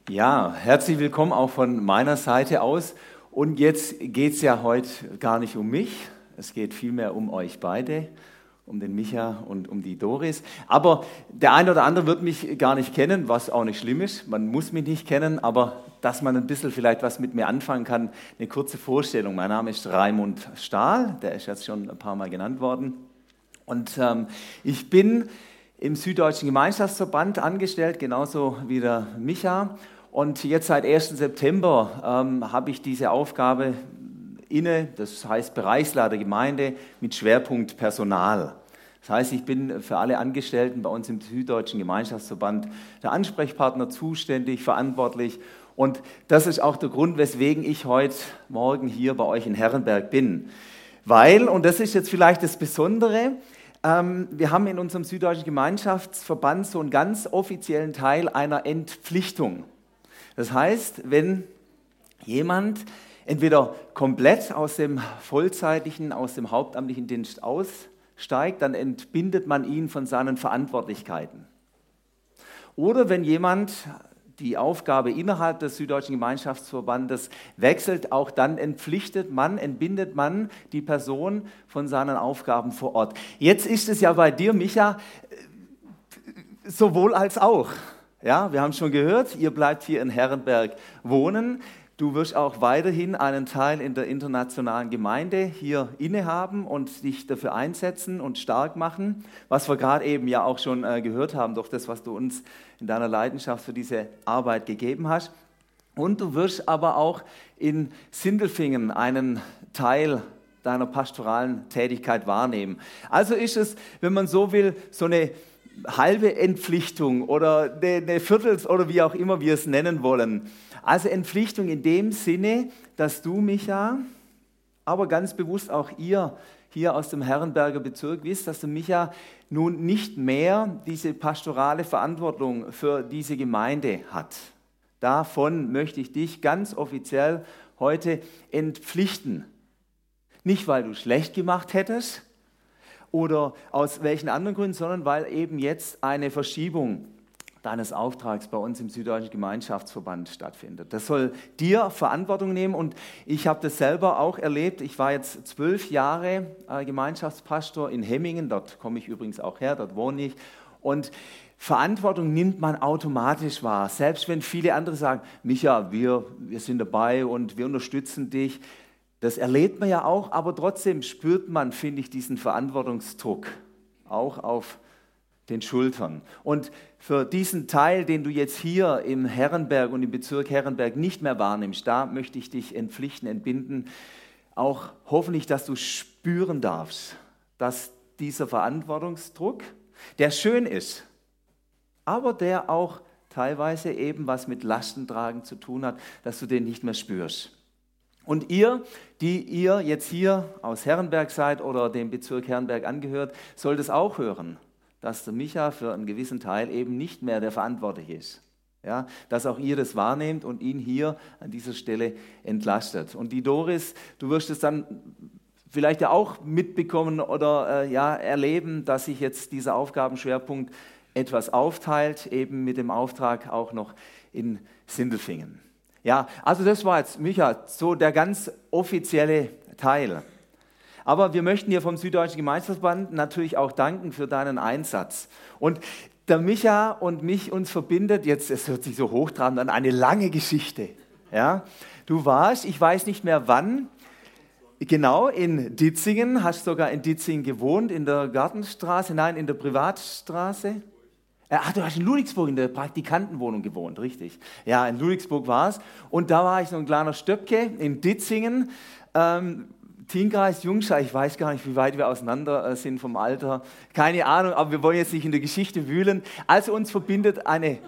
Ja, herzlich willkommen auch von meiner Seite aus. Und jetzt geht es ja heute gar nicht um mich, es geht vielmehr um euch beide, um den Micha und um die Doris. Aber der eine oder andere wird mich gar nicht kennen, was auch nicht schlimm ist. Man muss mich nicht kennen, aber dass man ein bisschen vielleicht was mit mir anfangen kann, eine kurze Vorstellung. Mein Name ist Raimund Stahl, der ist jetzt schon ein paar Mal genannt worden. Und ich bin im Süddeutschen Gemeinschaftsverband angestellt, genauso wie der Micha. Und jetzt seit 1. September habe ich diese Aufgabe inne, das heißt Bereichsleiter Gemeinde mit Schwerpunkt Personal. Das heißt, ich bin für alle Angestellten bei uns im Süddeutschen Gemeinschaftsverband der Ansprechpartner zuständig, verantwortlich. Und das ist auch der Grund, weswegen ich heute Morgen hier bei euch in Herrenberg bin. Weil, und das ist jetzt vielleicht das Besondere, wir haben in unserem Süddeutschen Gemeinschaftsverband so einen ganz offiziellen Teil einer Entpflichtung. Das heißt, wenn jemand entweder komplett aus dem vollzeitlichen, aus dem hauptamtlichen Dienst aussteigt, dann entbindet man ihn von seinen Verantwortlichkeiten. Oder wenn jemand die Aufgabe innerhalb des Süddeutschen Gemeinschaftsverbandes wechselt, auch dann entbindet man die Person von seinen Aufgaben vor Ort. Jetzt ist es ja bei dir, Micha, sowohl als auch. Ja, wir haben schon gehört, ihr bleibt hier in Herrenberg wohnen. Du wirst auch weiterhin einen Teil in der internationalen Gemeinde hier innehaben und dich dafür einsetzen und stark machen, was wir gerade eben ja auch schon gehört haben, durch das, was du uns in deiner Leidenschaft für diese Arbeit gegeben hast. Und du wirst aber auch in Sindelfingen einen Teil deiner pastoralen Tätigkeit wahrnehmen. Also ist es, wenn man so will, so eine halbe Entpflichtung oder eine Viertels- oder wie auch immer wir es nennen wollen. Also Entpflichtung in dem Sinne, dass du, Micha, aber ganz bewusst auch ihr hier aus dem Herrenberger Bezirk wisst, dass der Micha nun nicht mehr diese pastorale Verantwortung für diese Gemeinde hat. Davon möchte ich dich ganz offiziell heute entpflichten. Nicht, weil du schlecht gemacht hättest, oder aus welchen anderen Gründen, sondern weil eben jetzt eine Verschiebung deines Auftrags bei uns im Süddeutschen Gemeinschaftsverband stattfindet. Das soll dir Verantwortung nehmen und ich habe das selber auch erlebt. Ich war jetzt 12 Jahre Gemeinschaftspastor in Hemmingen, dort komme ich übrigens auch her, dort wohne ich. Und Verantwortung nimmt man automatisch wahr, selbst wenn viele andere sagen, Micha, wir sind dabei und wir unterstützen dich. Das erlebt man ja auch, aber trotzdem spürt man, finde ich, diesen Verantwortungsdruck auch auf den Schultern. Und für diesen Teil, den du jetzt hier im Herrenberg und im Bezirk Herrenberg nicht mehr wahrnimmst, da möchte ich dich entpflichten, entbinden, auch hoffentlich, dass du spüren darfst, dass dieser Verantwortungsdruck, der schön ist, aber der auch teilweise eben was mit Lastentragen zu tun hat, dass du den nicht mehr spürst. Und ihr, die ihr jetzt hier aus Herrenberg seid oder dem Bezirk Herrenberg angehört, sollt es auch hören, dass der Micha für einen gewissen Teil eben nicht mehr der Verantwortliche ist. Ja, dass auch ihr das wahrnehmt und ihn hier an dieser Stelle entlastet. Und die Doris, du wirst es dann vielleicht ja auch mitbekommen oder erleben, dass sich jetzt dieser Aufgabenschwerpunkt etwas aufteilt, eben mit dem Auftrag auch noch in Sindelfingen. Ja, also das war jetzt, Micha, so der ganz offizielle Teil. Aber wir möchten dir vom Süddeutschen Gemeinschaftsverband natürlich auch danken für deinen Einsatz. Und der Micha und mich uns verbindet, jetzt, es hört sich so hochtrabend an, eine lange Geschichte. Ja, du warst, ich weiß nicht mehr wann, genau in Ditzingen, hast sogar in Ditzingen gewohnt, in der Gartenstraße, nein, in der Privatstraße. Du hast in Ludwigsburg in der Praktikantenwohnung gewohnt, richtig. Ja, in Ludwigsburg war es. Und da war ich so ein kleiner Stöpke in Ditzingen. Teamkreis Jungschar, ich weiß gar nicht, wie weit wir auseinander sind vom Alter. Keine Ahnung, aber wir wollen jetzt nicht in der Geschichte wühlen. Also uns verbindet eine...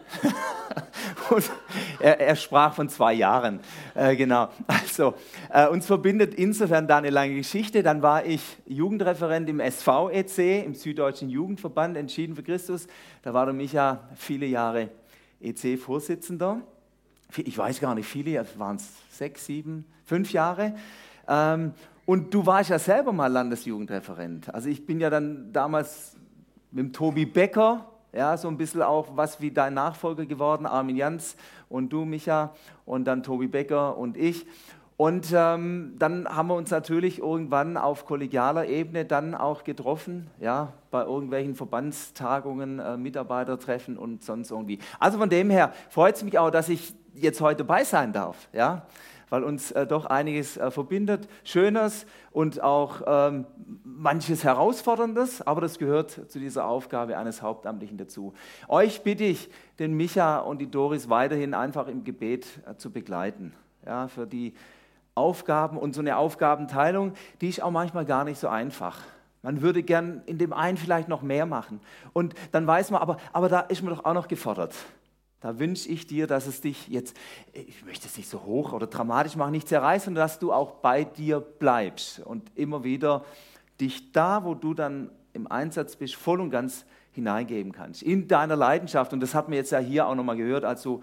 er sprach von 2 Jahren, genau. Also uns verbindet insofern da eine lange Geschichte. Dann war ich Jugendreferent im SV-EC, im Süddeutschen Jugendverband, Entschieden für Christus. Da war der Micha viele Jahre EC-Vorsitzender. Ich weiß gar nicht, viele, waren es 6, 7, 5 Jahre. Und du warst ja selber mal Landesjugendreferent. Also ich bin ja dann damals mit dem Tobi Becker Ja, so ein bisschen auch was wie dein Nachfolger geworden, Armin Jans und du, Micha, und dann Tobi Becker und ich. Und dann haben wir uns natürlich irgendwann auf kollegialer Ebene dann auch getroffen, ja, bei irgendwelchen Verbandstagungen, Mitarbeitertreffen und sonst irgendwie. Also von dem her freut es mich auch, dass ich jetzt heute dabei sein darf, ja, weil uns doch einiges verbindet, Schönes und auch manches Herausforderndes, aber das gehört zu dieser Aufgabe eines Hauptamtlichen dazu. Euch bitte ich, den Micha und die Doris weiterhin einfach im Gebet zu begleiten, ja, für die Aufgaben und so eine Aufgabenteilung, die ist auch manchmal gar nicht so einfach. Man würde gern in dem einen vielleicht noch mehr machen. Und dann weiß man, aber da ist man doch auch noch gefordert. Da wünsche ich dir, dass es dich jetzt, ich möchte es nicht so hoch oder dramatisch machen, nicht zerreißt, sondern dass du auch bei dir bleibst und immer wieder dich da, wo du dann im Einsatz bist, voll und ganz hineingeben kannst. In deiner Leidenschaft. Und das hat man jetzt ja hier auch nochmal gehört, also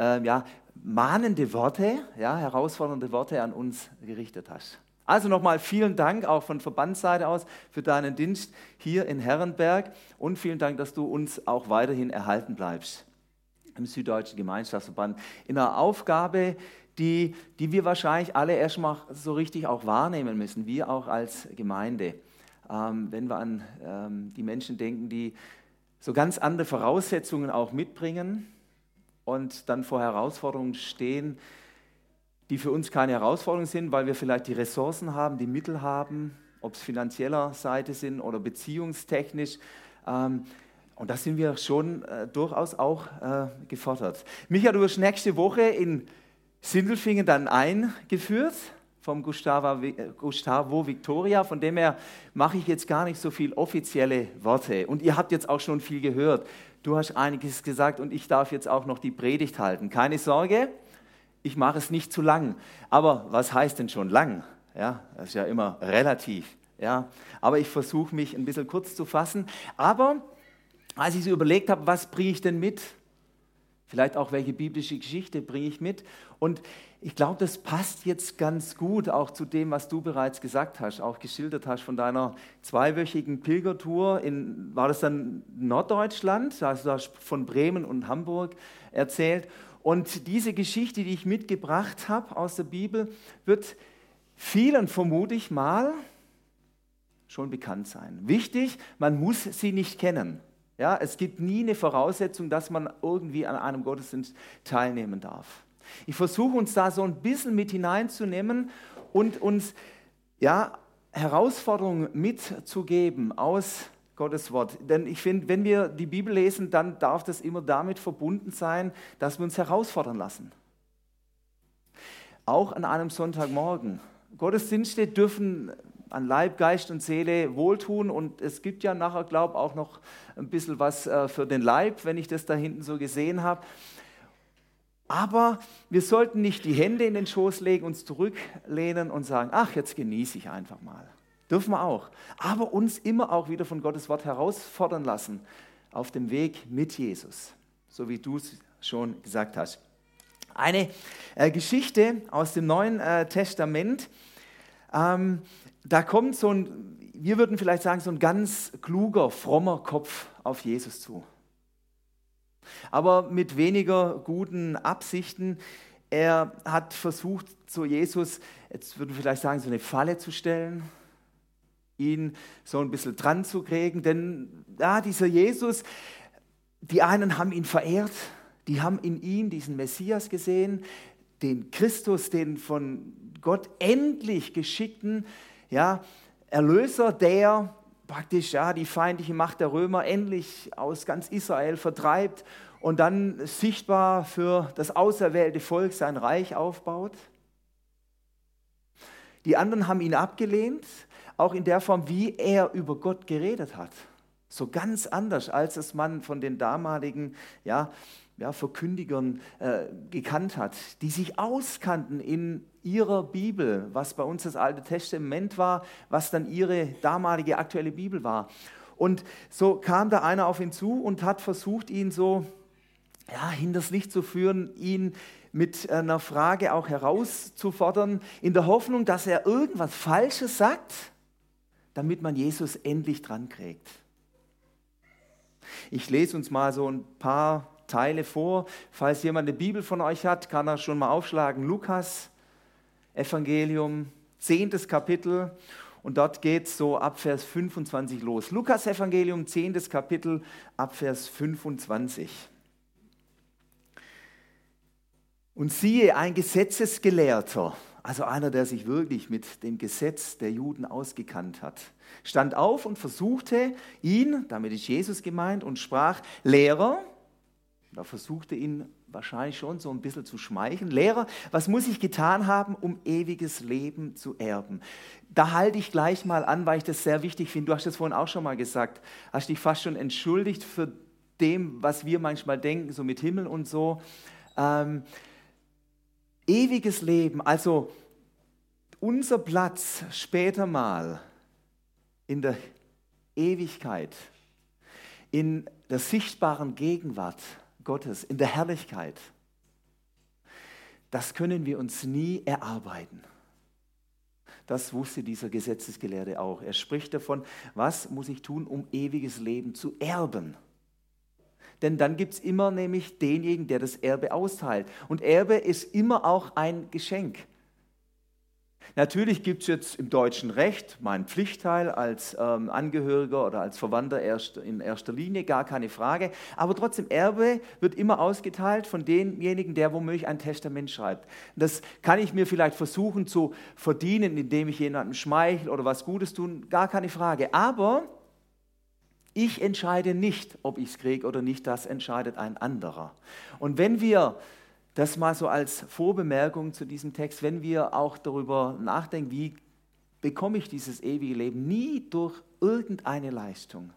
mahnende Worte, ja, herausfordernde Worte an uns gerichtet hast. Also nochmal vielen Dank auch von Verbandsseite aus für deinen Dienst hier in Herrenberg und vielen Dank, dass du uns auch weiterhin erhalten bleibst im Süddeutschen Gemeinschaftsverband in einer Aufgabe, die wir wahrscheinlich alle erstmal so richtig auch wahrnehmen müssen, wir auch als Gemeinde. Wenn wir an die Menschen denken, die so ganz andere Voraussetzungen auch mitbringen, und dann vor Herausforderungen stehen, die für uns keine Herausforderungen sind, weil wir vielleicht die Ressourcen haben, die Mittel haben, ob es finanzieller Seite sind oder beziehungstechnisch. Und da sind wir schon durchaus auch gefordert. Micha, du wirst nächste Woche in Sindelfingen dann eingeführt vom Gustavo Victoria. Von dem her mache ich jetzt gar nicht so viel offizielle Worte. Und ihr habt jetzt auch schon viel gehört. Du hast einiges gesagt und ich darf jetzt auch noch die Predigt halten. Keine Sorge, ich mache es nicht zu lang. Aber was heißt denn schon lang? Ja, das ist ja immer relativ. Ja. Aber ich versuche mich ein bisschen kurz zu fassen. Aber als ich so überlegt habe, was bringe ich denn mit? Vielleicht auch, welche biblische Geschichte bringe ich mit? Und ich glaube, das passt jetzt ganz gut auch zu dem, was du bereits gesagt hast, auch geschildert hast von deiner zweiwöchigen Pilgertour. War das dann Norddeutschland? Also du hast von Bremen und Hamburg erzählt. Und diese Geschichte, die ich mitgebracht habe aus der Bibel, wird vielen, vermute ich mal, schon bekannt sein. Wichtig, man muss sie nicht kennen. Ja, es gibt nie eine Voraussetzung, dass man irgendwie an einem Gottesdienst teilnehmen darf. Ich versuche uns da so ein bisschen mit hineinzunehmen und uns Herausforderungen mitzugeben aus Gottes Wort. Denn ich finde, wenn wir die Bibel lesen, dann darf das immer damit verbunden sein, dass wir uns herausfordern lassen. Auch an einem Sonntagmorgen. Gottesdienste dürfen an Leib, Geist und Seele wohltun und es gibt ja nachher, glaube ich, auch noch ein bisschen was für den Leib, wenn ich das da hinten so gesehen habe. Aber wir sollten nicht die Hände in den Schoß legen, uns zurücklehnen und sagen, ach, jetzt genieße ich einfach mal. Dürfen wir auch. Aber uns immer auch wieder von Gottes Wort herausfordern lassen auf dem Weg mit Jesus, so wie du es schon gesagt hast. Eine Geschichte aus dem Neuen Testament, da kommt so ein, wir würden vielleicht sagen, so ein ganz kluger, frommer Kopf auf Jesus zu. Aber mit weniger guten Absichten. Er hat versucht, so Jesus, jetzt würden wir vielleicht sagen, so eine Falle zu stellen, ihn so ein bisschen dran zu kriegen. Denn dieser Jesus, die einen haben ihn verehrt, die haben in ihm diesen Messias gesehen, den Christus, den von Gott endlich geschickten Erlöser, der praktisch die feindliche Macht der Römer endlich aus ganz Israel vertreibt und dann sichtbar für das auserwählte Volk sein Reich aufbaut. Die anderen haben ihn abgelehnt, auch in der Form, wie er über Gott geredet hat. So ganz anders, als es man von den damaligen Verkündigern gekannt hat, die sich auskannten in ihrer Bibel, was bei uns das Alte Testament war, was dann ihre damalige aktuelle Bibel war. Und so kam da einer auf ihn zu und hat versucht, ihn so hinters Licht zu führen, ihn mit einer Frage auch herauszufordern, in der Hoffnung, dass er irgendwas Falsches sagt, damit man Jesus endlich dran kriegt. Ich lese uns mal so ein paar Teile vor. Falls jemand eine Bibel von euch hat, kann er schon mal aufschlagen. Lukas, Evangelium, 10. Kapitel. Und dort geht es so ab Vers 25 los. Lukas Evangelium, 10. Kapitel, ab Vers 25. Und siehe, ein Gesetzesgelehrter, also einer, der sich wirklich mit dem Gesetz der Juden ausgekannt hat, stand auf und versuchte ihn, damit ist Jesus gemeint, und sprach: Lehrer, da versuchte ihn wahrscheinlich schon so ein bisschen zu schmeicheln: Lehrer, was muss ich getan haben, um ewiges Leben zu erben? Da halte ich gleich mal an, weil ich das sehr wichtig finde. Du hast das vorhin auch schon mal gesagt, hast dich fast schon entschuldigt für dem, was wir manchmal denken, so mit Himmel und so. Ewiges Leben, also unser Platz später mal in der Ewigkeit, in der sichtbaren Gegenwart Gottes, in der Herrlichkeit, das können wir uns nie erarbeiten. Das wusste dieser Gesetzesgelehrte auch. Er spricht davon, was muss ich tun, um ewiges Leben zu erben? Denn dann gibt es immer nämlich denjenigen, der das Erbe austeilt. Und Erbe ist immer auch ein Geschenk. Natürlich gibt es jetzt im deutschen Recht meinen Pflichtteil als Angehöriger oder als Verwandter in erster Linie, gar keine Frage. Aber trotzdem, Erbe wird immer ausgeteilt von demjenigen, der womöglich ein Testament schreibt. Das kann ich mir vielleicht versuchen zu verdienen, indem ich jemandem schmeichle oder was Gutes tun, gar keine Frage. Aber ich entscheide nicht, ob ich es kriege oder nicht, das entscheidet ein anderer. Und wenn wir das mal so als Vorbemerkung zu diesem Text, wenn wir auch darüber nachdenken, wie bekomme ich dieses ewige Leben, nie durch irgendeine Leistung.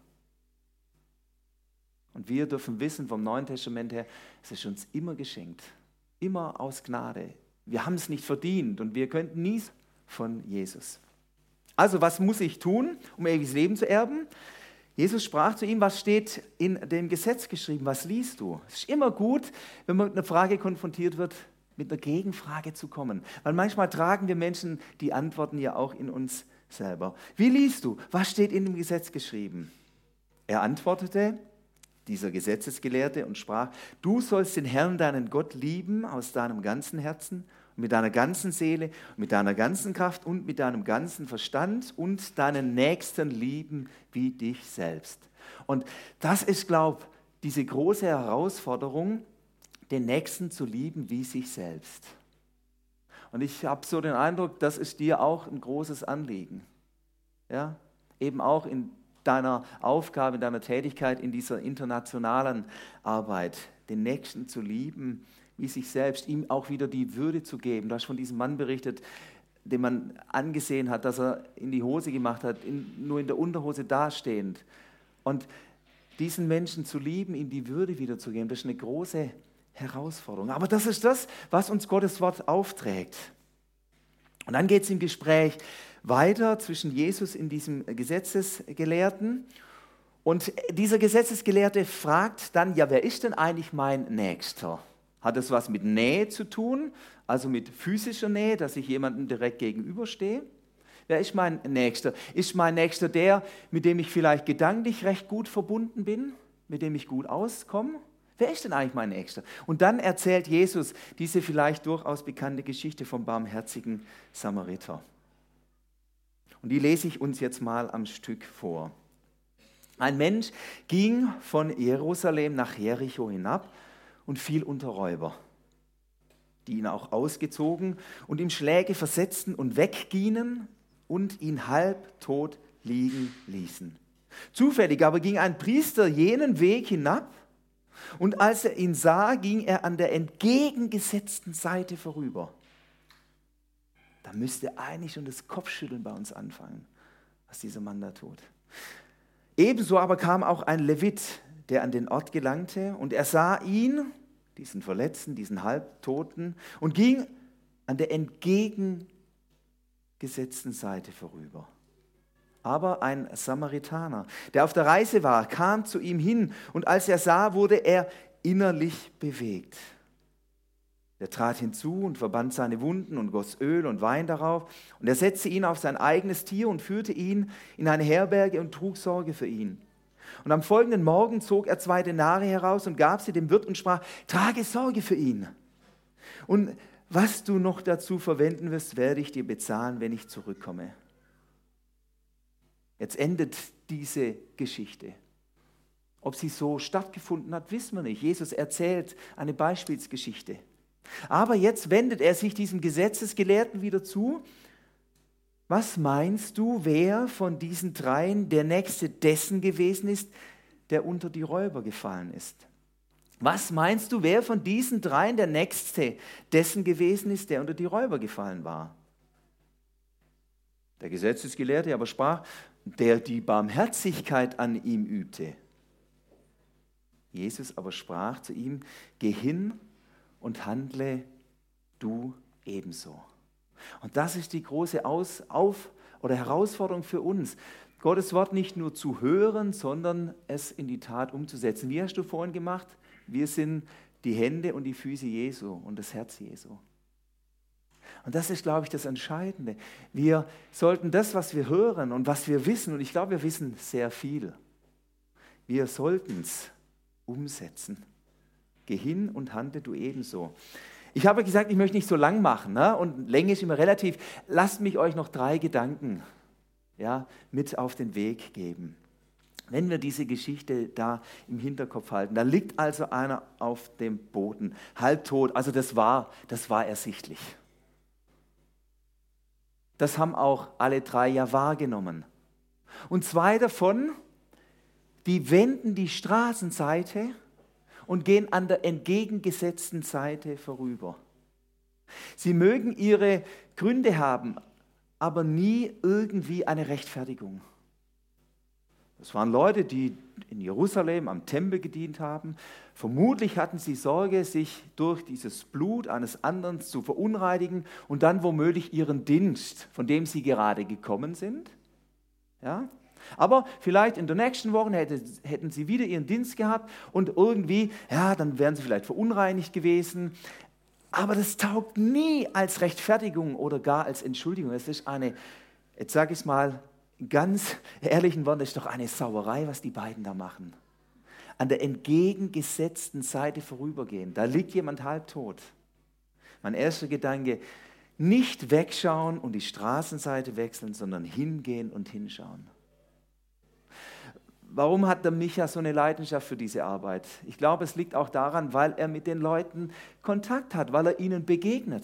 Und wir dürfen wissen vom Neuen Testament her, es ist uns immer geschenkt, immer aus Gnade. Wir haben es nicht verdient und wir könnten nie von Jesus. Also was muss ich tun, um ewiges Leben zu erben? Jesus sprach zu ihm: Was steht in dem Gesetz geschrieben? Was liest du? Es ist immer gut, wenn man mit einer Frage konfrontiert wird, mit einer Gegenfrage zu kommen. Weil manchmal tragen wir Menschen die Antworten ja auch in uns selber. Wie liest du? Was steht in dem Gesetz geschrieben? Er antwortete, dieser Gesetzesgelehrte, und sprach: Du sollst den Herrn, deinen Gott, lieben aus deinem ganzen Herzen, mit deiner ganzen Seele, mit deiner ganzen Kraft und mit deinem ganzen Verstand und deinen Nächsten lieben wie dich selbst. Und das ist, glaube ich, diese große Herausforderung, den Nächsten zu lieben wie sich selbst. Und ich habe so den Eindruck, das ist dir auch ein großes Anliegen. Ja? Eben auch in deiner Aufgabe, in deiner Tätigkeit, in dieser internationalen Arbeit, den Nächsten zu lieben wie sich selbst, ihm auch wieder die Würde zu geben. Du hast von diesem Mann berichtet, den man angesehen hat, dass er in die Hose gemacht hat, nur in der Unterhose dastehend. Und diesen Menschen zu lieben, ihm die Würde wiederzugeben, das ist eine große Herausforderung. Aber das ist das, was uns Gottes Wort aufträgt. Und dann geht es im Gespräch weiter zwischen Jesus in diesem Gesetzesgelehrten. Und dieser Gesetzesgelehrte fragt dann: Ja, wer ist denn eigentlich mein Nächster? Hat das was mit Nähe zu tun, also mit physischer Nähe, dass ich jemandem direkt gegenüberstehe? Wer ist mein Nächster? Ist mein Nächster der, mit dem ich vielleicht gedanklich recht gut verbunden bin, mit dem ich gut auskomme? Wer ist denn eigentlich mein Nächster? Und dann erzählt Jesus diese vielleicht durchaus bekannte Geschichte vom barmherzigen Samariter. Und die lese ich uns jetzt mal am Stück vor. Ein Mensch ging von Jerusalem nach Jericho hinab und fiel unter Räuber, die ihn auch ausgezogen und ihm Schläge versetzten und weggingen und ihn halbtot liegen ließen. Zufällig aber ging ein Priester jenen Weg hinab, und als er ihn sah, ging er an der entgegengesetzten Seite vorüber. Da müsste eigentlich schon das Kopfschütteln bei uns anfangen, was dieser Mann da tut. Ebenso aber kam auch ein Levit, der an den Ort gelangte, und er sah ihn, diesen Verletzten, diesen Halbtoten, und ging an der entgegengesetzten Seite vorüber. Aber ein Samaritaner, der auf der Reise war, kam zu ihm hin, und als er sah, wurde er innerlich bewegt. Er trat hinzu und verband seine Wunden und goss Öl und Wein darauf, und er setzte ihn auf sein eigenes Tier und führte ihn in eine Herberge und trug Sorge für ihn. Und am folgenden Morgen zog er 2 Denare heraus und gab sie dem Wirt und sprach, trage Sorge für ihn. Und was du noch dazu verwenden wirst, werde ich dir bezahlen, wenn ich zurückkomme. Jetzt endet diese Geschichte. Ob sie so stattgefunden hat, wissen wir nicht. Jesus erzählt eine Beispielsgeschichte. Aber jetzt wendet er sich diesem Gesetzesgelehrten wieder zu. Was meinst du, wer von diesen 3 der Nächste dessen gewesen ist, der unter die Räuber gefallen ist? Was meinst du, wer von diesen 3 der Nächste dessen gewesen ist, der unter die Räuber gefallen war? Der Gesetzesgelehrte aber sprach, der die Barmherzigkeit an ihm übte. Jesus aber sprach zu ihm, geh hin und handle du ebenso. Und das ist die große Herausforderung für uns, Gottes Wort nicht nur zu hören, sondern es in die Tat umzusetzen. Wie hast du vorhin gemacht? Wir sind die Hände und die Füße Jesu und das Herz Jesu. Und das ist, glaube ich, das Entscheidende. Wir sollten das, was wir hören und was wir wissen, und ich glaube, wir wissen sehr viel, wir sollten es umsetzen. Geh hin und handle du ebenso. Ich habe gesagt, ich möchte nicht so lang machen, ne? Und Länge ist immer relativ. Lasst mich euch noch 3 Gedanken mit auf den Weg geben. Wenn wir diese Geschichte da im Hinterkopf halten, da liegt also einer auf dem Boden, halbtot, also das war ersichtlich. Das haben auch alle 3 ja wahrgenommen. Und 2 davon, die wenden die Straßenseite und gehen an der entgegengesetzten Seite vorüber. Sie mögen ihre Gründe haben, aber nie irgendwie eine Rechtfertigung. Das waren Leute, die in Jerusalem am Tempel gedient haben. Vermutlich hatten sie Sorge, sich durch dieses Blut eines anderen zu verunreinigen und dann womöglich ihren Dienst, von dem sie gerade gekommen sind. Ja? Aber vielleicht in der nächsten Woche hätten sie wieder ihren Dienst gehabt und irgendwie, dann wären sie vielleicht verunreinigt gewesen. Aber das taugt nie als Rechtfertigung oder gar als Entschuldigung. Es ist jetzt sage ich es mal ganz ehrlichen Worten, das ist doch eine Sauerei, was die beiden da machen. An der entgegengesetzten Seite vorübergehen. Da liegt jemand halbtot. Mein erster Gedanke, nicht wegschauen und die Straßenseite wechseln, sondern hingehen und hinschauen. Warum hat der Micha so eine Leidenschaft für diese Arbeit? Ich glaube, es liegt auch daran, weil er mit den Leuten Kontakt hat, weil er ihnen begegnet.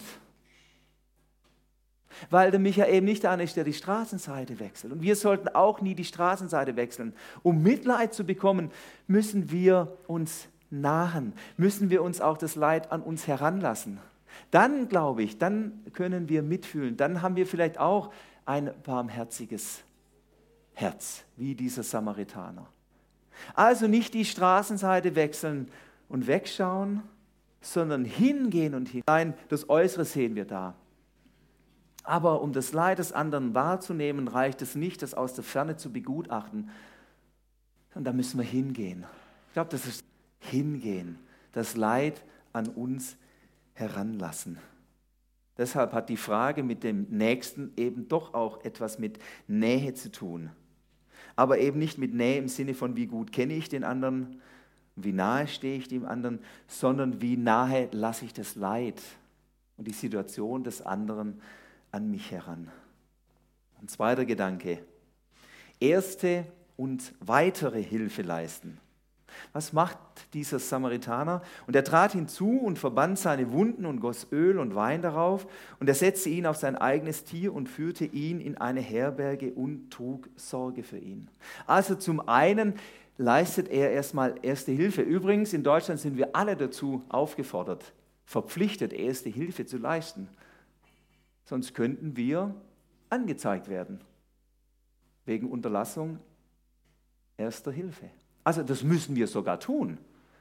Weil der Micha eben nicht einer ist, der die Straßenseite wechselt. Und wir sollten auch nie die Straßenseite wechseln. Um Mitleid zu bekommen, müssen wir uns nahen, müssen wir uns auch das Leid an uns heranlassen. Dann, glaube ich, dann können wir mitfühlen. Dann haben wir vielleicht auch ein barmherziges Herz, wie dieser Samaritaner. Also nicht die Straßenseite wechseln und wegschauen, sondern hingehen und hin. Nein, das Äußere sehen wir da. Aber um das Leid des anderen wahrzunehmen, reicht es nicht, das aus der Ferne zu begutachten. Und da müssen wir hingehen. Ich glaube, das ist hingehen, das Leid an uns heranlassen. Deshalb hat die Frage mit dem Nächsten eben doch auch etwas mit Nähe zu tun. Aber eben nicht mit Nähe im Sinne von, wie gut kenne ich den anderen, wie nahe stehe ich dem anderen, sondern wie nahe lasse ich das Leid und die Situation des anderen an mich heran. Ein zweiter Gedanke, erste und weitere Hilfe leisten. Was macht dieser Samaritaner? Und er trat hinzu und verband seine Wunden und goss Öl und Wein darauf und er setzte ihn auf sein eigenes Tier und führte ihn in eine Herberge und trug Sorge für ihn. Also zum einen leistet er erstmal erste Hilfe. Übrigens, in Deutschland sind wir alle dazu aufgefordert, verpflichtet, erste Hilfe zu leisten. Sonst könnten wir angezeigt werden wegen Unterlassung erster Hilfe. Also das müssen wir sogar tun.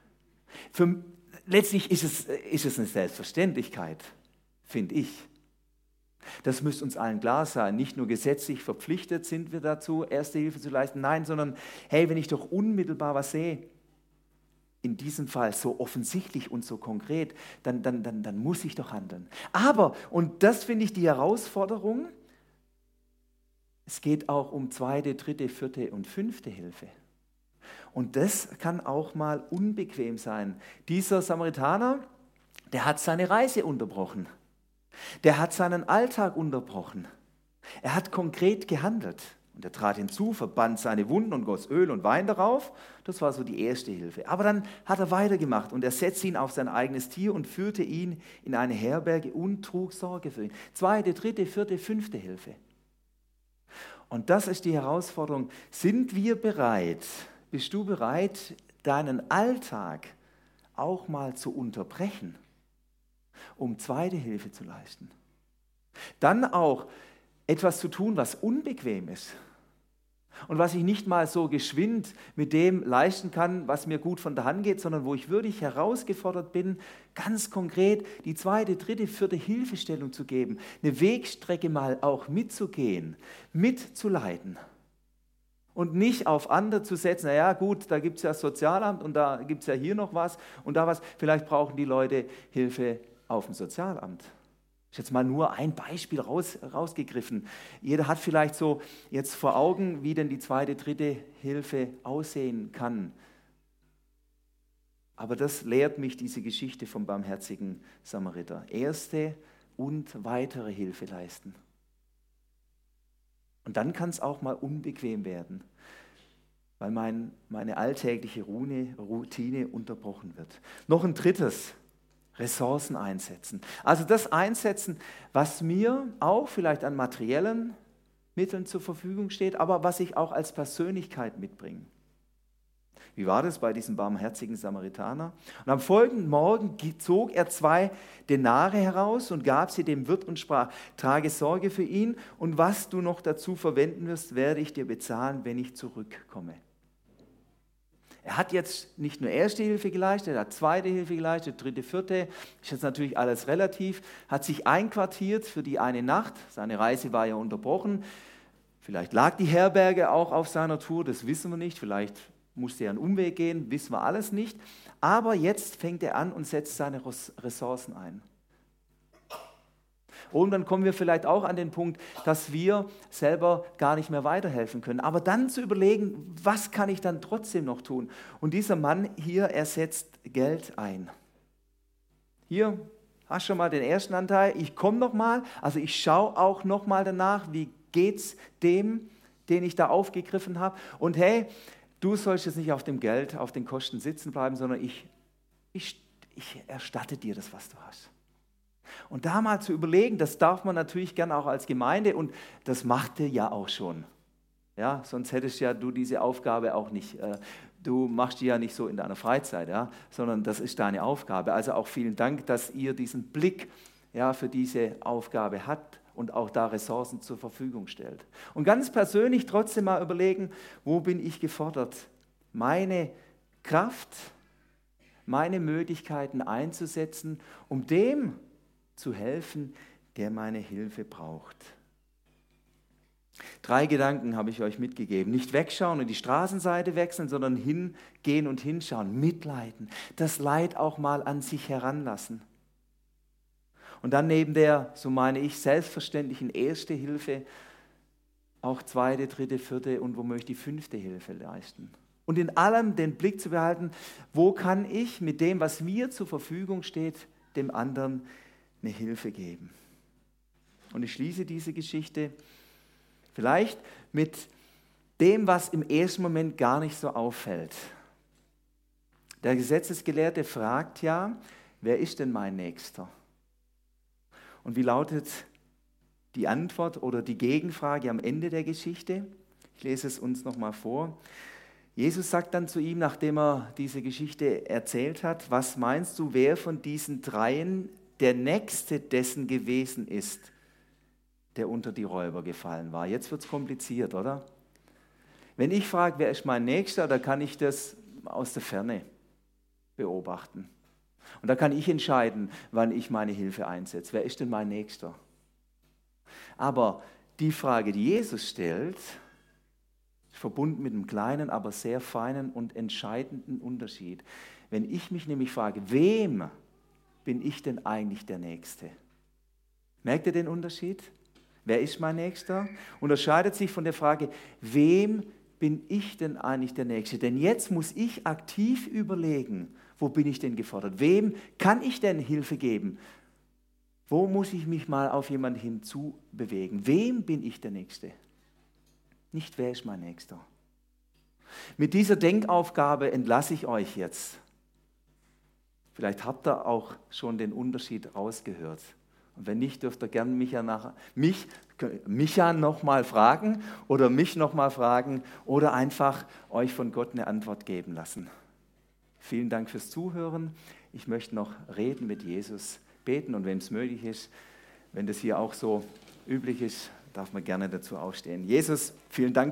Letztlich ist es eine Selbstverständlichkeit, finde ich. Das müsste uns allen klar sein. Nicht nur gesetzlich verpflichtet sind wir dazu, erste Hilfe zu leisten, nein, sondern hey, wenn ich doch unmittelbar was sehe, in diesem Fall so offensichtlich und so konkret, dann muss ich doch handeln. Aber, und das finde ich die Herausforderung, es geht auch um zweite, dritte, vierte und fünfte Hilfe. Und das kann auch mal unbequem sein. Dieser Samaritaner, der hat seine Reise unterbrochen. Der hat seinen Alltag unterbrochen. Er hat konkret gehandelt. Und er trat hinzu, verband seine Wunden und goss Öl und Wein darauf. Das war so die erste Hilfe. Aber dann hat er weitergemacht und er setzte ihn auf sein eigenes Tier und führte ihn in eine Herberge und trug Sorge für ihn. Zweite, dritte, vierte, fünfte Hilfe. Und das ist die Herausforderung. Sind wir bereit, bist du bereit, deinen Alltag auch mal zu unterbrechen, um zweite Hilfe zu leisten? Dann auch etwas zu tun, was unbequem ist und was ich nicht mal so geschwind mit dem leisten kann, was mir gut von der Hand geht, sondern wo ich wirklich herausgefordert bin, ganz konkret die zweite, dritte, vierte Hilfestellung zu geben, eine Wegstrecke mal auch mitzugehen, mitzuleiten und nicht auf andere zu setzen, naja gut, da gibt es ja das Sozialamt und da gibt es ja hier noch was und da was, vielleicht brauchen die Leute Hilfe auf dem Sozialamt. Ich habe jetzt mal nur ein Beispiel rausgegriffen. Jeder hat vielleicht so jetzt vor Augen, wie denn die zweite, dritte Hilfe aussehen kann. Aber das lehrt mich diese Geschichte vom barmherzigen Samariter. Erste und weitere Hilfe leisten. Und dann kann es auch mal unbequem werden, weil meine alltägliche Routine unterbrochen wird. Noch ein drittes. Ressourcen einsetzen. Also das einsetzen, was mir auch vielleicht an materiellen Mitteln zur Verfügung steht, aber was ich auch als Persönlichkeit mitbringe. Wie war das bei diesem barmherzigen Samaritaner? Und am folgenden Morgen zog er 2 Denare heraus und gab sie dem Wirt und sprach, trage Sorge für ihn und was du noch dazu verwenden wirst, werde ich dir bezahlen, wenn ich zurückkomme. Er hat jetzt nicht nur erste Hilfe geleistet, er hat zweite Hilfe geleistet, dritte, vierte, ist jetzt natürlich alles relativ, hat sich einquartiert für die eine Nacht, seine Reise war ja unterbrochen, vielleicht lag die Herberge auch auf seiner Tour, das wissen wir nicht, vielleicht musste er einen Umweg gehen, wissen wir alles nicht, aber jetzt fängt er an und setzt seine Ressourcen ein. Und dann kommen wir vielleicht auch an den Punkt, dass wir selber gar nicht mehr weiterhelfen können. Aber dann zu überlegen, was kann ich dann trotzdem noch tun? Und dieser Mann hier, er setzt Geld ein. Hier hast du schon mal den ersten Anteil. Ich komme nochmal, also ich schaue auch nochmal danach, wie geht es dem, den ich da aufgegriffen habe. Und hey, du sollst jetzt nicht auf dem Geld, auf den Kosten sitzen bleiben, sondern ich erstatte dir das, was du hast. Und da mal zu überlegen, das darf man natürlich gern auch als Gemeinde und das macht ihr ja auch schon. Ja, sonst hättest ja du diese Aufgabe auch nicht, du machst die ja nicht so in deiner Freizeit, ja, sondern das ist deine Aufgabe. Also auch vielen Dank, dass ihr diesen Blick ja, für diese Aufgabe habt und auch da Ressourcen zur Verfügung stellt. Und ganz persönlich trotzdem mal überlegen, wo bin ich gefordert, meine Kraft, meine Möglichkeiten einzusetzen, um dem zu helfen, der meine Hilfe braucht. 3 Gedanken habe ich euch mitgegeben. Nicht wegschauen und die Straßenseite wechseln, sondern hingehen und hinschauen, mitleiden, das Leid auch mal an sich heranlassen. Und dann neben der, so meine ich, selbstverständlichen erste Hilfe auch zweite, dritte, vierte und womöglich die 5. Hilfe leisten. Und in allem den Blick zu behalten, wo kann ich mit dem, was mir zur Verfügung steht, dem anderen eine Hilfe geben. Und ich schließe diese Geschichte vielleicht mit dem, was im ersten Moment gar nicht so auffällt. Der Gesetzesgelehrte fragt ja, wer ist denn mein Nächster? Und wie lautet die Antwort oder die Gegenfrage am Ende der Geschichte? Ich lese es uns nochmal vor. Jesus sagt dann zu ihm, nachdem er diese Geschichte erzählt hat, was meinst du, wer von diesen 3 der Nächste dessen gewesen ist, der unter die Räuber gefallen war? Jetzt wird es kompliziert, oder? Wenn ich frage, wer ist mein Nächster, da kann ich das aus der Ferne beobachten. Und da kann ich entscheiden, wann ich meine Hilfe einsetze. Wer ist denn mein Nächster? Aber die Frage, die Jesus stellt, ist verbunden mit einem kleinen, aber sehr feinen und entscheidenden Unterschied. Wenn ich mich nämlich frage, wem bin ich denn eigentlich der Nächste? Merkt ihr den Unterschied? Wer ist mein Nächster? Unterscheidet sich von der Frage, wem bin ich denn eigentlich der Nächste? Denn jetzt muss ich aktiv überlegen, wo bin ich denn gefordert? Wem kann ich denn Hilfe geben? Wo muss ich mich mal auf jemanden hinzubewegen? Wem bin ich der Nächste? Nicht, wer ist mein Nächster? Mit dieser Denkaufgabe entlasse ich euch jetzt. Vielleicht habt ihr auch schon den Unterschied rausgehört. Und wenn nicht, dürft ihr gerne Micha nochmal fragen oder mich nochmal fragen oder einfach euch von Gott eine Antwort geben lassen. Vielen Dank fürs Zuhören. Ich möchte noch reden mit Jesus, beten und wenn es möglich ist, wenn das hier auch so üblich ist, darf man gerne dazu aufstehen. Jesus, vielen Dank.